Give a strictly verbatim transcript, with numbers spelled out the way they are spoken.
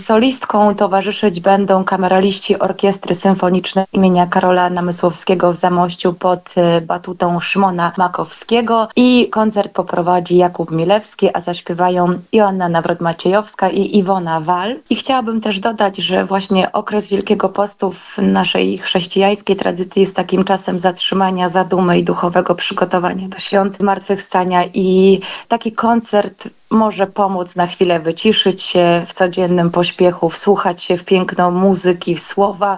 Solistką towarzyszyć będą kameraliści Orkiestry Symfonicznej imienia Karola Namysłowskiego w Zamościu pod batutą Szymona Makowskiego i koncert poprowadzi Jakub Milewski, a zaśpiewają Joanna Nawrot-Maciejowska i Iwona Wal. I chciałabym też dodać, że właśnie okres Wielkiego Postu w naszej chrześcijańskiej tradycji jest takim czasem zatrzymania, zadumy i duchowego przygotowania do świąt Zmartwychwstania i taki koncert może pomóc na chwilę wyciszyć się w codziennym pośpiechu, wsłuchać się w piękno muzyki, w słowa